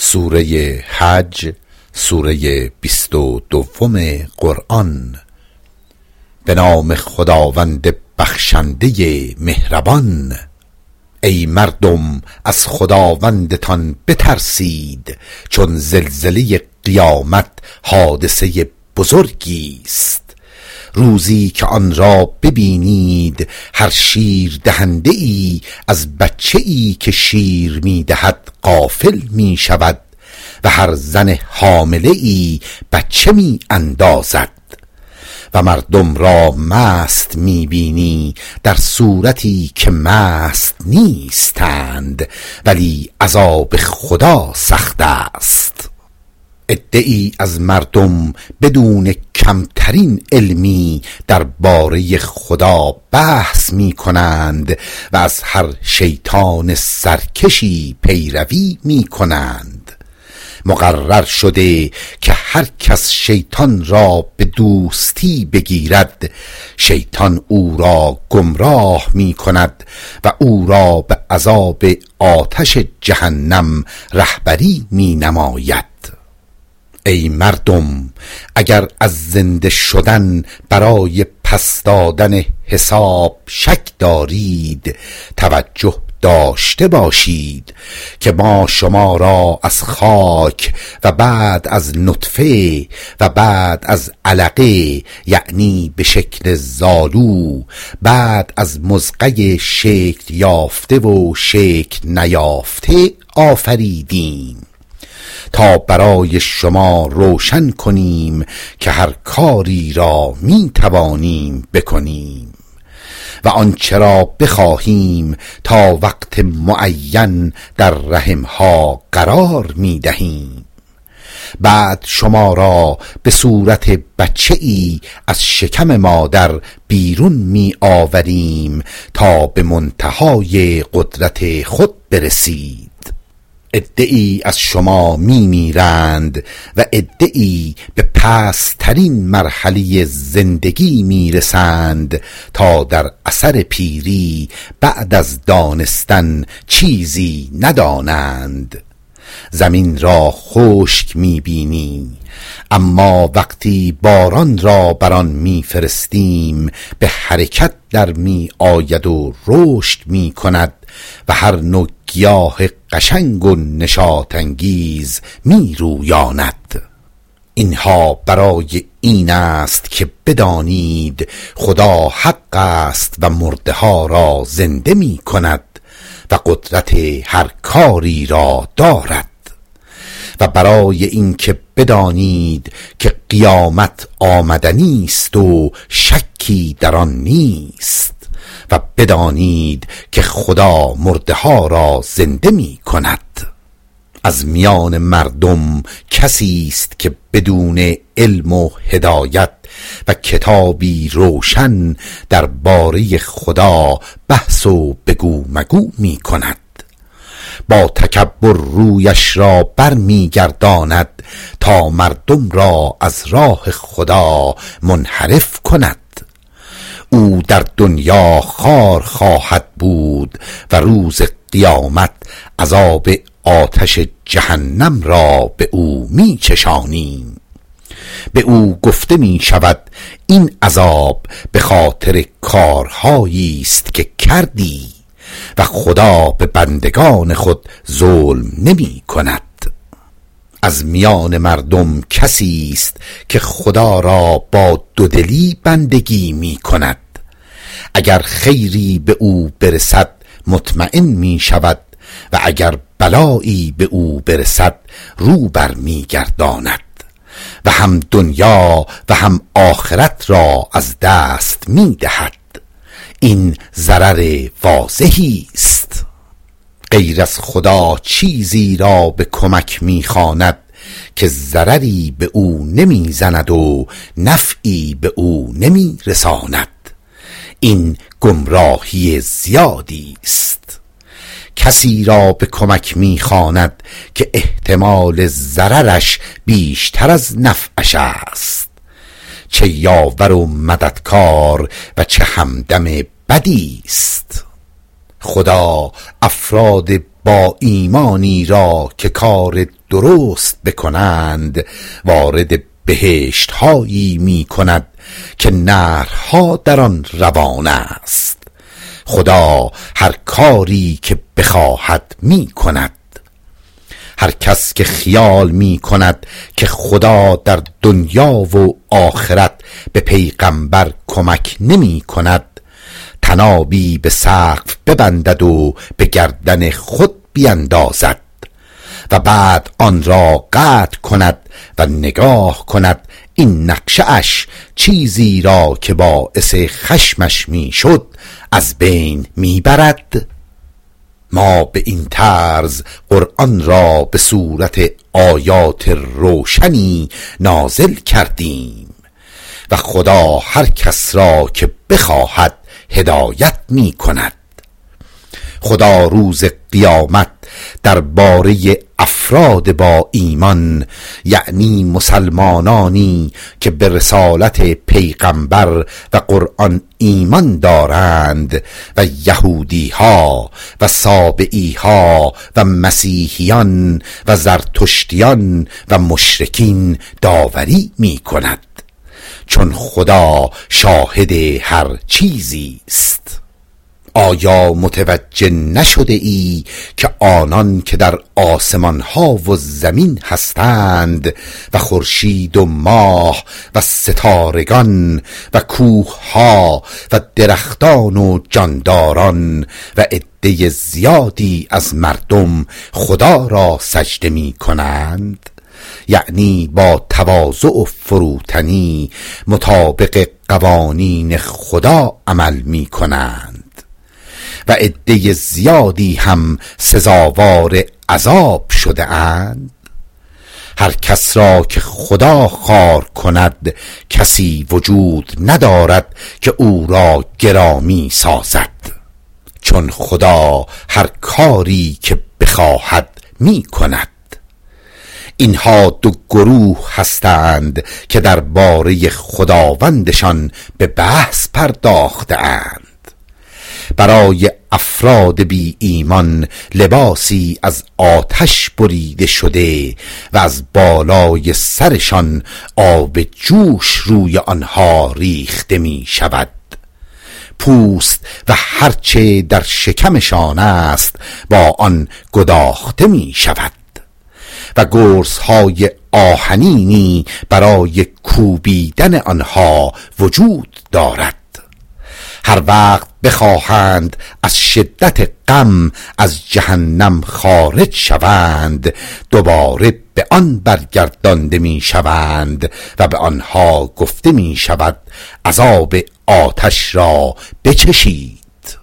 سوره حج، سوره 22 قرآن. به نام خداوند بخشنده مهربان. ای مردم از خداوندتان بترسید، چون زلزله قیامت حادثه بزرگی است. روزی که آن را ببینید، هر شیر دهنده ای از بچه ای که شیر می دهد غافل می شود و هر زن حامله ای بچه می اندازد و مردم را مست می بینی در صورتی که مست نیستند، ولی عذاب خدا سخت است. عده‌ای از مردم بدون کمترین علمی درباره خدا بحث می کنند و از هر شیطان سرکشی پیروی می کنند. مقرر شده که هر کس شیطان را به دوستی بگیرد، شیطان او را گمراه می کند و او را به عذاب آتش جهنم رهبری می نماید. ای مردم، اگر از زنده شدن برای پس دادن حساب شک دارید، توجه داشته باشید که ما شما را از خاک و بعد از نطفه و بعد از علقه، یعنی به شکل زالو، بعد از مضغه شکل یافته و شکل نیافته آفریدیم تا برای شما روشن کنیم که هر کاری را می توانیم بکنیم و آنچه را بخواهیم تا وقت معین در رحمها قرار می دهیم. بعد شما را به صورت بچه‌ای از شکم مادر بیرون می آوریم تا به منتهای قدرت خود برسید. عده‌ای از شما می میرند و عده‌ای به پست‌ترین مرحله زندگی می رسند تا در اثر پیری بعد از دانستن چیزی ندانند. زمین را خشک می بینی، اما وقتی باران را بر آن می فرستیم به حرکت در می آید و رشد می کند و هر نوع گیاه قشنگ و نشاط انگیز می رویاند. اینها برای این است که بدانید خدا حق است و مرده ها را زنده می کند و قدرت هر کاری را دارد، و برای این که بدانید که قیامت آمدنی است و شکی در آن نیست، و بدانید که خدا مرده ها را زنده می کند. از میان مردم کسی است که بدون علم و هدایت و کتابی روشن درباره خدا بحث و بگو مگو می کند. با تکبر رویش را بر می گرداند تا مردم را از راه خدا منحرف کند. او در دنیا خوار خواهد بود و روز قیامت عذاب آتش جهنم را به او می چشانیم. به او گفته می شود این عذاب به خاطر کارهایی است که کردی و خدا به بندگان خود ظلم نمی کند. از میان مردم کسی است که خدا را با دودلی بندگی می کند. اگر خیری به او برسد مطمئن می شود و اگر بلایی به او برسد رو بر می گرداند و هم دنیا و هم آخرت را از دست می دهد. این ضرر واضحی است. غیر از خدا چیزی را به کمک می خواند که ضرری به او نمی زند و نفعی به او نمی رساند. این گمراهی زیادی است. کسی را به کمک می خواند که احتمال ضررش بیشتر از نفعش است. چه یاور و مددکار و چه همدم بدی است. خدا افراد با ایمانی را که کار درست بکنند وارد بهشت هایی می کند که نهرها در آن روان است. خدا هر کاری که بخواهد می کند. هر کس که خیال می کند که خدا در دنیا و آخرت به پیغمبر کمک نمی کند، تنابی به سقف ببندد و به گردن خود بیندازد و بعد آن را قطع کند و نگاه کند این نقشه اش چیزی را که باعث خشمش می شد از بین می برد. ما به این طرز قرآن را به صورت آیات روشنی نازل کردیم و خدا هر کس را که بخواهد هدایت می کند. خدا روز قیامت درباره افراد با ایمان، یعنی مسلمانانی که به رسالت پیغمبر و قرآن ایمان دارند و یهودی ها و سابئی ها و مسیحیان و زرتشتیان و مشرکین داوری می کند، چون خدا شاهد هر چیزی است. آیا متوجه نشده ای که آنان که در آسمان ها و زمین هستند و خورشید و ماه و ستارگان و کوه ها و درختان و جانداران و عده زیادی از مردم خدا را سجده می کنند، یعنی با تواضع و فروتنی مطابق قوانین خدا عمل می کنند و عده زیادی هم سزاوار عذاب شده اند؟ هر کس را که خدا خوار کند کسی وجود ندارد که او را گرامی سازد، چون خدا هر کاری که بخواهد می کند. اینها دو گروه هستند که درباره خداوندشان به بحث پرداخته اند. برای افراد بی ایمان لباسی از آتش بریده شده و از بالای سرشان آب جوش روی آنها ریخته می شود. پوست و هرچه در شکمشان است با آن گداخته می شود و گرزهای آهنینی برای کوبیدن آنها وجود دارد. هر وقت بخواهند از شدت غم از جهنم خارج شوند دوباره به آن برگردانده می شوند و به آنها گفته می شود عذاب آتش را بچشید.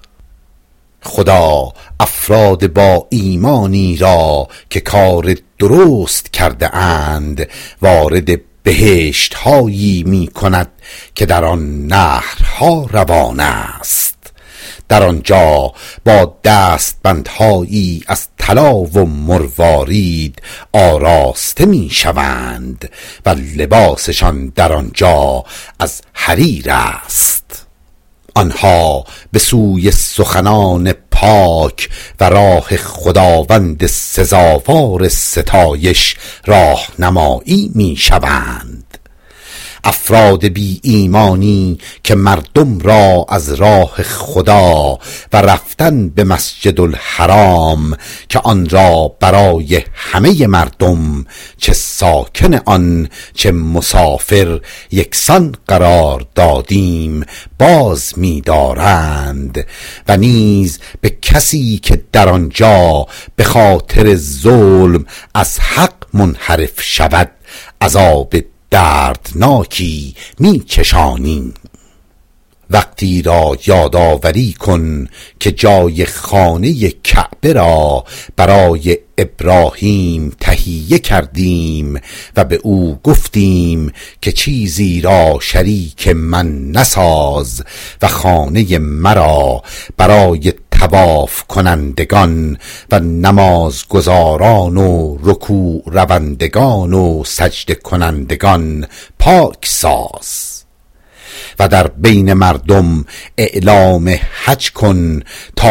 خدا افراد با ایمانی را که کار درست کرده اند وارد بهشت هایی می کند که در آن نهرها روان است. در آنجا با دستبندهایی از طلا و مروارید آراسته می شوند و لباسشان در آنجا از حریر است. آنها به سوی سخنان پاک و راه خداوند سزاوار ستایش راهنمایی می شوند. افراد بی ایمانی که مردم را از راه خدا و رفتن به مسجد الحرام که آن را برای همه مردم چه ساکن آن چه مسافر یکسان قرار دادیم باز می دارند و نیز به کسی که در آنجا به خاطر ظلم از حق منحرف شود عذاب دردناکی می چشانیم. وقتی را یادآوری کن که جای خانه کعبه را برای ابراهیم تهیه کردیم و به او گفتیم که چیزی را شریک من نساز و خانه مرا برای طواف کنندگان و نماز گزاران و رکوع روندگان و سجده کنندگان پاک ساز و در بین مردم اعلام حج کن تا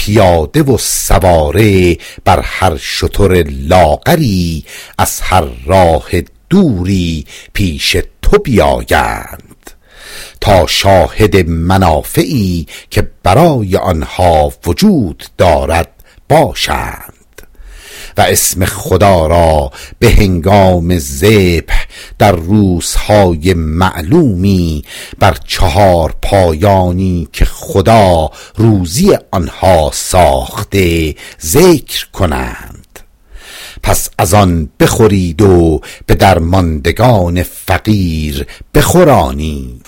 پیاده و سواره بر هر شتر لاغری از هر راه دوری پیش تو بیایند تا شاهد منافعی که برای آنها وجود دارد باشند و اسم خدا را به هنگام ذبح در روزهای معلومی بر 4 پایانی که خدا روزی آنها ساخته ذکر کنند. پس از آن بخورید و به درماندگان فقیر بخورانید.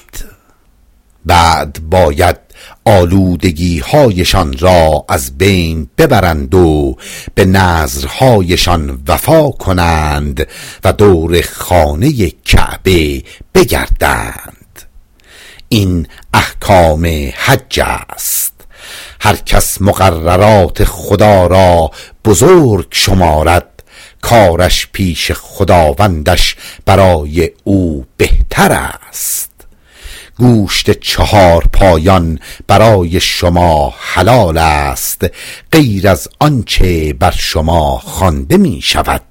بعد باید آلودگی هایشان را از بین ببرند و به نذرهایشان وفا کنند و دور خانه کعبه بگردند. این احکام حج است. هر کس مقررات خدا را بزرگ شمارد، کارش پیش خداوندش برای او بهتر است. گوشت 4 پایان برای شما حلال است غیر از آنچه بر شما خوانده می شود.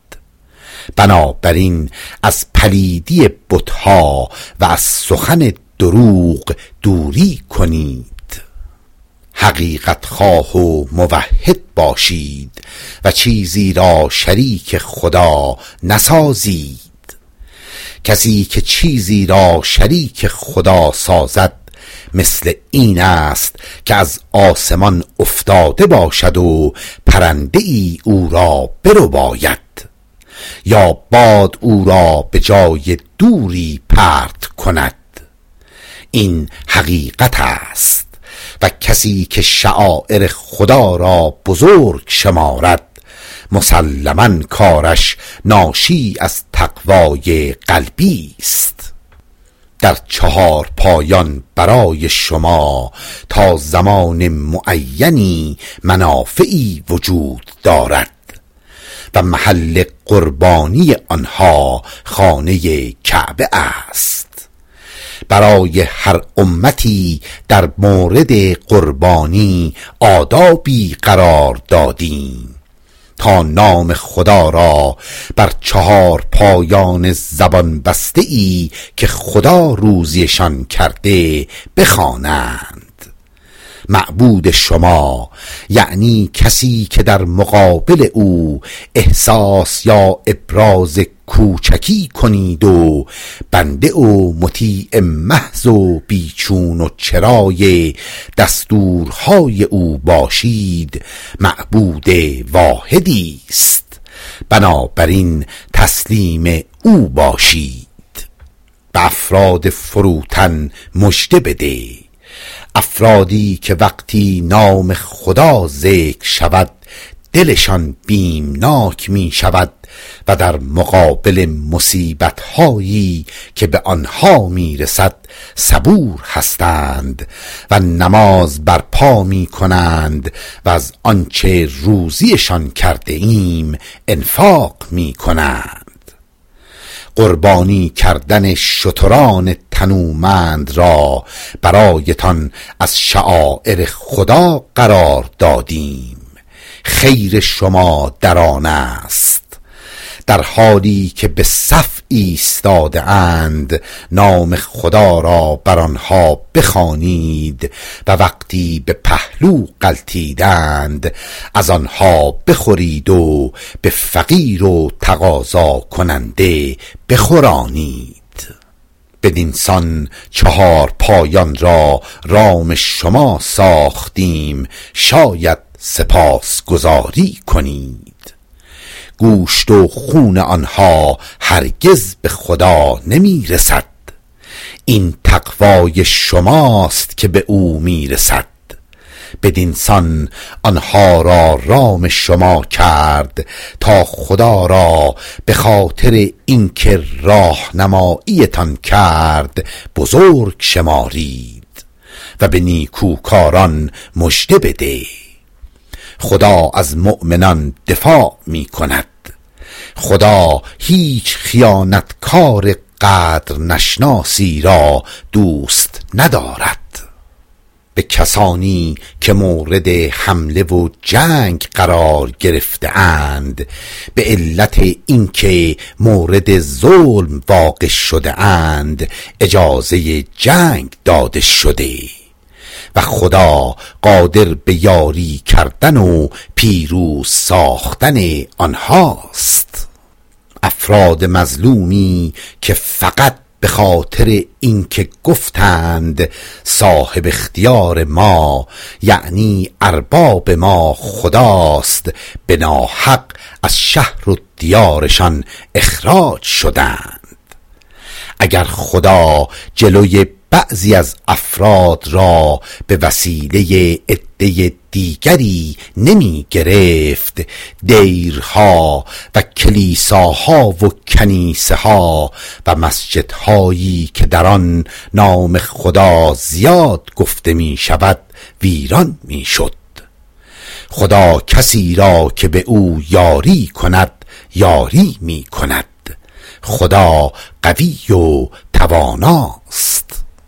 بنابراین از پلیدی بتها و از سخن دروغ دوری کنید. حقیقت خواه و موحد باشید و چیزی را شریک خدا نسازید. کسی که چیزی را شریک خدا سازد مثل این است که از آسمان افتاده باشد و پرنده ای او را برباید یا باد او را به جای دوری پرت کند. این حقیقت است و کسی که شعائر خدا را بزرگ شمارد مسلماً کارش ناشی از تقوای قلبی است. در 4 پایان برای شما تا زمان معینی منافعی وجود دارد و محل قربانی آنها خانه کعبه است. برای هر امتی در مورد قربانی آدابی قرار دادیم تا نام خدا را بر 4 پایان زبان بسته ای که خدا روزیشان کرده بخوانند. معبود شما یعنی کسی که در مقابل او احساس یا ابراز کوچکی کنید و بنده و مطیع محض و بیچون و چرای دستورهای او باشید، معبود واحدی است. بنابراین تسلیم او باشید. به افراد فروتن مژده بده، افرادی که وقتی نام خدا ذکر شود دلشان بیمناک می شود و در مقابل مصیبت‌هایی که به آنها می رسد صبور هستند و نماز برپا می کنند و از آنچه روزیشان کرده ایم انفاق می کنند. قربانی کردن شتران تنومند را برایتان از شعائر خدا قرار دادیم. خیر شما در آن است. در حالی که به صف ایستاده اند نام خدا را بر آنها بخوانید و وقتی به پهلو غلتیدند از آنها بخورید و به فقیر و تقاضا کننده بخورانید. بدینسان 4 پایان را رام شما ساختیم، شاید سپاس گزاری کنید. گوشت و خون آنها هرگز به خدا نمی رسد. این تقوای شماست که به او می رسد. بدینسان آنها را رام شما کرد تا خدا را به خاطر اینکه راهنماییتان کرد بزرگ شمارید و به نیکوکاران مژده بده. خدا از مؤمنان دفاع می کند. خدا هیچ خیانتکار قدر نشناسی را دوست ندارد. به کسانی که مورد حمله و جنگ قرار گرفته اند به علت اینکه مورد ظلم واقع شده اند اجازه جنگ داده شده و خدا قادر به یاری کردن و پیروز ساختن آنهاست. افراد مظلومی که فقط به خاطر اینکه گفتند صاحب اختیار ما یعنی ارباب ما خداست به ناحق از شهر و دیارشان اخراج شدند. اگر خدا جلوی بعضی از افراد را به وسیله عده دیگری نمی گرفت، دیرها و کلیساها و کنیسه ها و مسجدهایی که در آن نام خدا زیاد گفته می شود ویران می شد. خدا کسی را که به او یاری کند یاری می کند. خدا قوی و تواناست.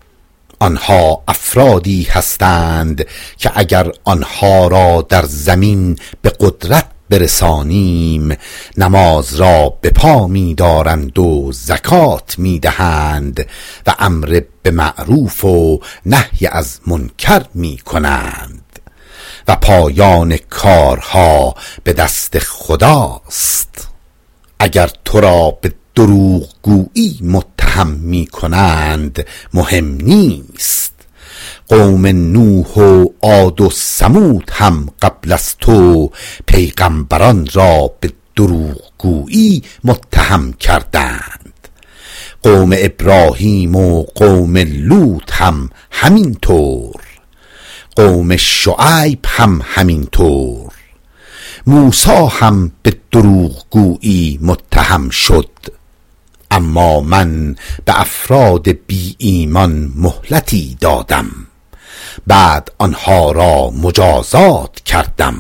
آنها افرادی هستند که اگر آنها را در زمین به قدرت برسانیم نماز را به پا می دارند و زکات می دهند و امر به معروف و نهی از منکر می کنند و پایان کارها به دست خداست. اگر تو را به دروغگویی متهم می کنند مهم نیست. قوم نوح و عاد و ثمود هم قبل از تو پیغمبران را به دروغگویی متهم کردند. قوم ابراهیم و قوم لوط هم همینطور. قوم شعیب هم همینطور. موسی هم به دروغگویی متهم شد. اما من به افراد بی ایمان مهلتی دادم، بعد آنها را مجازات کردم.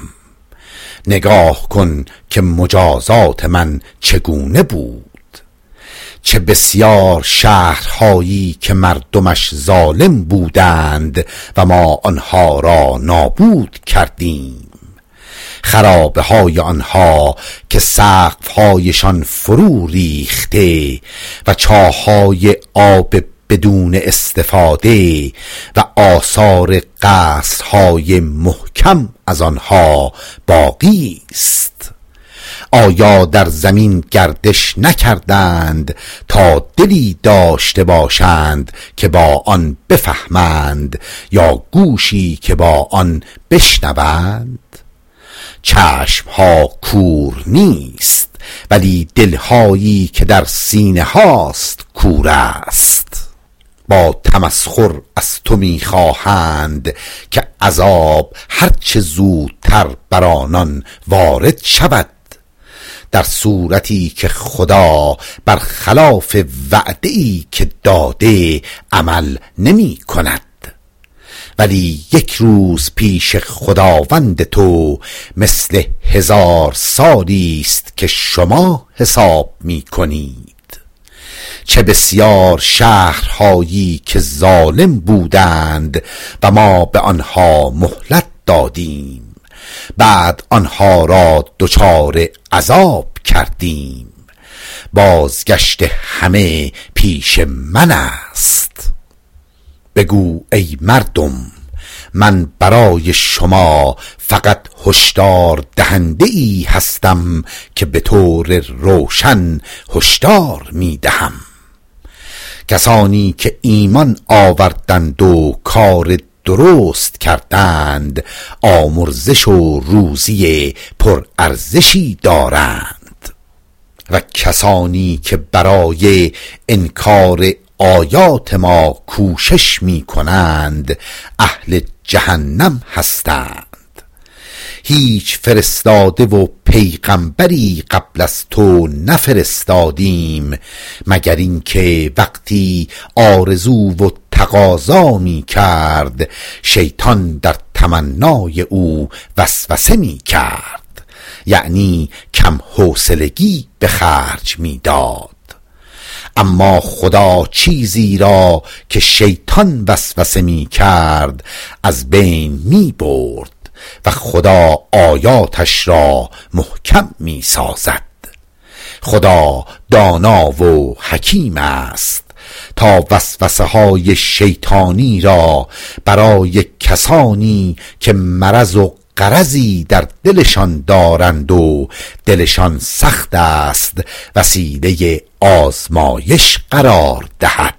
نگاه کن که مجازات من چگونه بود. چه بسیار شهرهایی که مردمش ظالم بودند و ما آنها را نابود کردیم. خرابه های آنها که سقف هایشان فرو ریخته و چاهای آب بدون استفاده و آثار قصرهای محکم از آنها باقی است. آیا در زمین گردش نکردند تا دلی داشته باشند که با آن بفهمند یا گوشی که با آن بشنوند؟ چشم ها کور نیست ولی دلهایی که در سینه هاست کور است. با تمسخر از تو میخواهند که عذاب هرچه زودتر بر آنان وارد شود، در صورتی که خدا برخلاف وعده‌ای که داده عمل نمی کند. ولی یک روز پیش خداوند تو مثل 1000 سالی است که شما حساب می کنید. چه بسیار شهرهایی که ظالم بودند و ما به آنها مهلت دادیم، بعد آنها را دچار عذاب کردیم. بازگشت همه پیش من است. بگو ای مردم من برای شما فقط هشدار دهنده ای هستم که به طور روشن هشدار می دهم. کسانی که ایمان آوردند و کار درست کردند آمرزش و روزی پرارزشی دارند و کسانی که برای انکار آیات ما کوشش می کنند اهل جهنم هستند. هیچ فرستاده و پیغمبری قبل از تو نفرستادیم مگر اینکه وقتی آرزو و تقاضا می کرد شیطان در تمنای او وسوسه می کرد، یعنی کم حوصلگی به خرج می داد. اما خدا چیزی را که شیطان وسوسه می کرد از بین می برد و خدا آیاتش را محکم می سازد. خدا دانا و حکیم است تا وسوسه های شیطانی را برای کسانی که مرض و غرضی در دلشان دارند و دلشان سخت است وسیله آزمایش قرار دهد.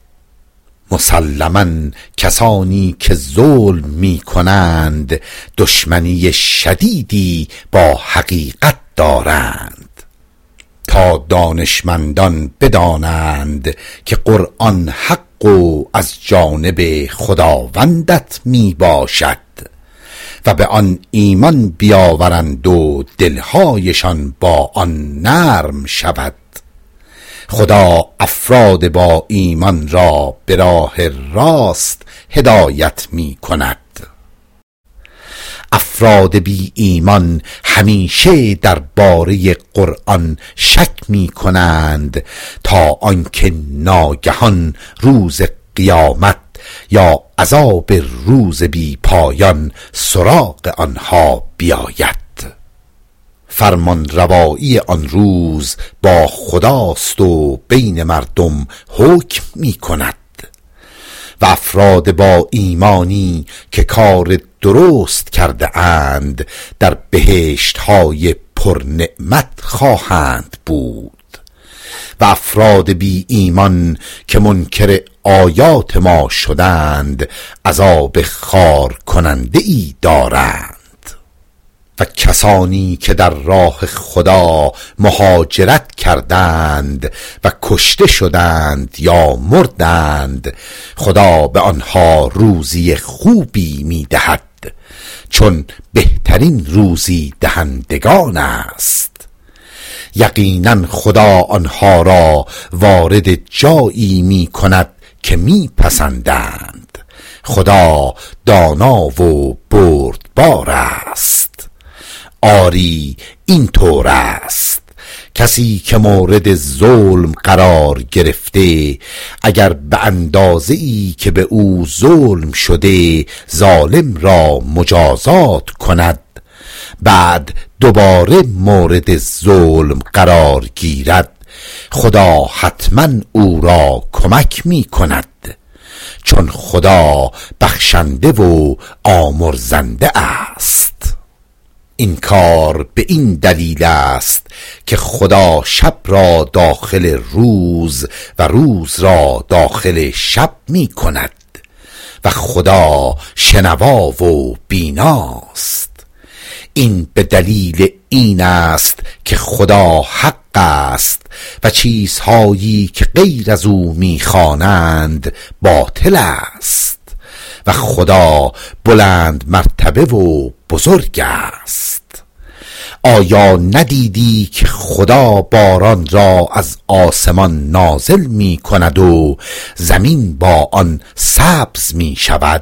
مسلماً کسانی که ظلم می کنند دشمنی شدیدی با حقیقت دارند. تا دانشمندان بدانند که قرآن حق و از جانب خداوندت می باشد و به آن ایمان بیاورند و دلهایشان با آن نرم شود. خدا افراد با ایمان را به راه راست هدایت می کند. افراد بی ایمان همیشه درباره قرآن شک می کنند تا آنکه ناگهان روز قیامت یا عذاب روز بی پایان سراغ آنها بیاید. فرمان روایی آن روز با خداست و بین مردم حکم می کند و افراد با ایمانی که کار درست کرده اند در بهشت های پرنعمت خواهند بود و افراد بی ایمان که منکر آیات ما شدند عذاب خار کننده ای دارند. و کسانی که در راه خدا مهاجرت کردند و کشته شدند یا مردند خدا به آنها روزی خوبی می دهد چون بهترین روزی دهندگان است. یقینا خدا آنها را وارد جایی می کند که می پسندند. خدا دانا و بردبار است. آری این طور است. کسی که مورد ظلم قرار گرفته اگر به اندازه‌ای که به او ظلم شده ظالم را مجازات کند بعد دوباره مورد ظلم قرار گیرد خدا حتما او را کمک می کند چون خدا بخشنده و آمرزنده است. این کار به این دلیل است که خدا شب را داخل روز و روز را داخل شب می کند و خدا شنوا و بیناست. این به دلیل این است که خدا حق است و چیزهایی که غیر از او می‌خوانند باطل است و خدا بلند مرتبه و بزرگ است. آیا ندیدی که خدا باران را از آسمان نازل می کند و زمین با آن سبز می شود؟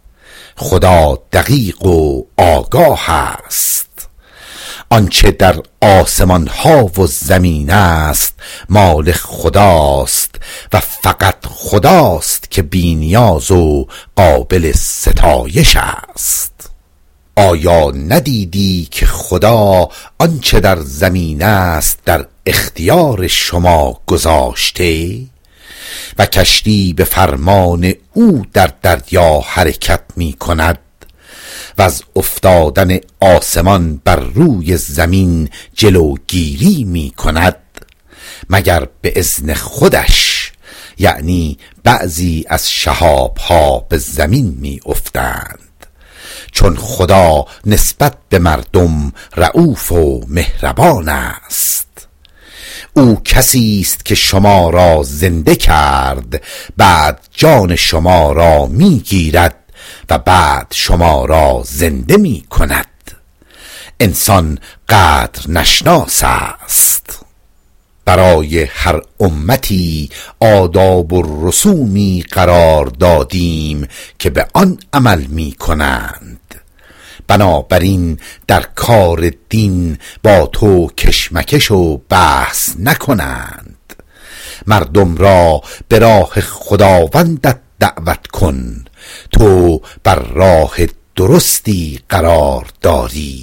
خدا دقیق و آگاه است. آنچه در آسمان ها و زمین است مال خداست و فقط خداست که بی‌نیاز و قابل ستایش است. آیا ندیدی که خدا آنچه در زمین است در اختیار شما گذاشته و کشتی به فرمان او در دریا حرکت می کند و از افتادن آسمان بر روی زمین جلوگیری می کند مگر به اذن خودش، یعنی بعضی از شهاب‌ها به زمین می افتند چون خدا نسبت به مردم رئوف و مهربان است. او کسی است که شما را زنده کرد بعد جان شما را می گیرد و بعد شما را زنده می کند. انسان قدر نشناس است. برای هر امتی آداب و رسومی قرار دادیم که به آن عمل می کنند. بنابراین در کار دین با تو کشمکش و بحث نکنند مردم را به راه خداوندت دعوت کن. تو بر راه درستی قرار داری.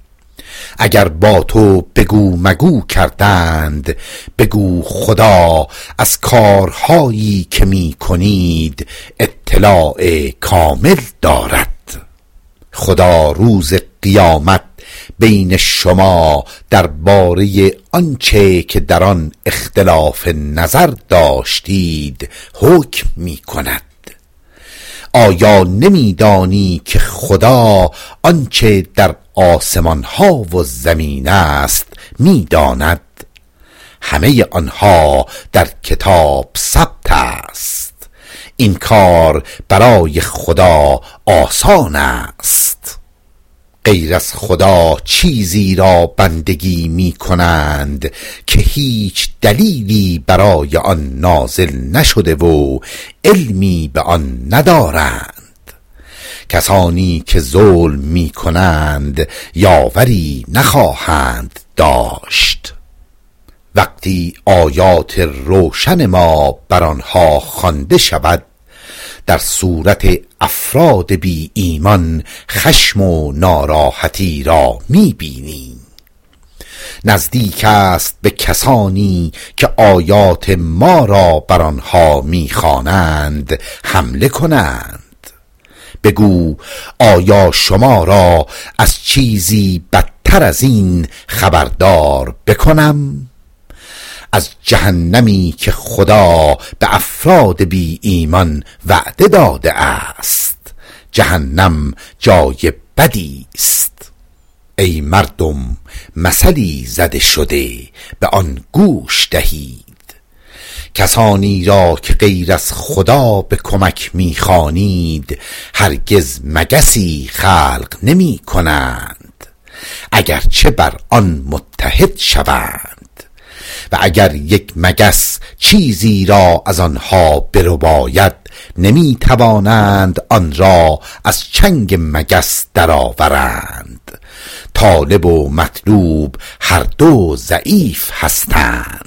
اگر با تو بگو مگو کردند، بگو خدا از کارهایی که می کنید اطلاع کامل دارد. خدا روز قیامت بین شما درباره آنچه که در آن اختلاف نظر داشتید حکم می کند. آیا نمیدانی که خدا آنچه در آسمان ها و زمین است میداند؟ همه آنها در کتاب ثبت است. این کار برای خدا آسان است. غیر از خدا چیزی را بندگی می کنند که هیچ دلیلی برای آن نازل نشده و علمی به آن ندارند. کسانی که ظلم می کنند یاوری نخواهند داشت. وقتی آیات روشن ما بر آنها خوانده شود، در صورت افراد بی ایمان خشم و ناراحتی را می بینیم. نزدیک است به کسانی که آیات ما را بر آنها می خوانند حمله کنند. بگو آیا شما را از چیزی بدتر از این خبردار بکنم؟ از جهنمی که خدا به افراد بی ایمان وعده داده است. جهنم جای بدی است. ای مردم، مثلی زده شده، به آن گوش دهید. کسانی را که غیر از خدا به کمک می‌خوانید هرگز مگسی خلق نمی کنند، اگرچه بر آن متحد شوند. و اگر یک مگس چیزی را از آنها برباید، نمی توانند آن را از چنگ مگس درآورند. طالب و مطلوب هر دو ضعیف هستند.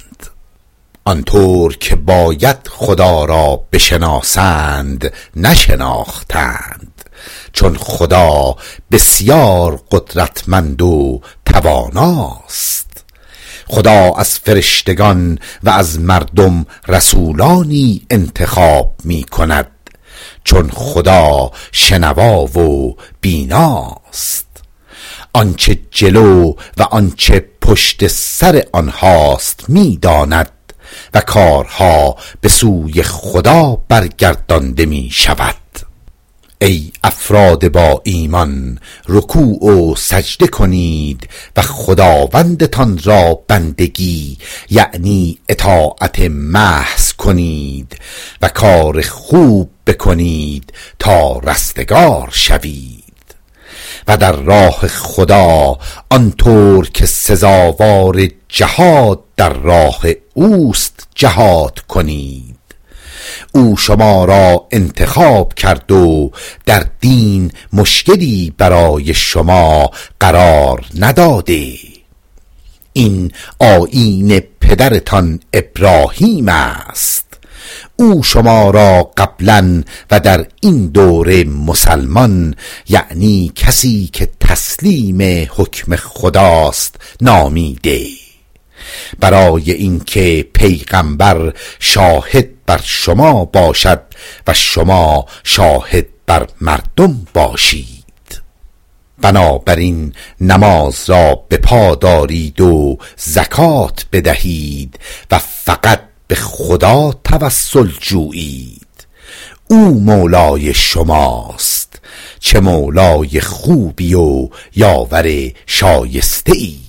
آنطور که باید خدا را بشناسند نشناختند، چون خدا بسیار قدرتمند و تواناست. خدا از فرشتگان و از مردم رسولانی انتخاب می کند، چون خدا شنوا و بیناست. آنچه جلو و آنچه پشت سر آنهاست می داند و کارها به سوی خدا برگردانده می شود. ای افراد با ایمان، رکوع و سجده کنید و خداوندتان را بندگی یعنی اطاعت محض کنید و کار خوب بکنید تا رستگار شوید. و در راه خدا آنطور که سزاوار جهاد در راه اوست جهاد کنید. او شما را انتخاب کرد و در دین مشکلی برای شما قرار نداده. این آیین پدرتان ابراهیم است. او شما را قبلا و در این دوره مسلمان، یعنی کسی که تسلیم حکم خداست، نامیده، برای اینکه پیغمبر شاهد بر شما باشد و شما شاهد بر مردم باشید. بنابراین نماز را به پا دارید و زکات بدهید و فقط به خدا توسل جویید. او مولای شماست، چه مولای خوبی و یاور شایسته ای.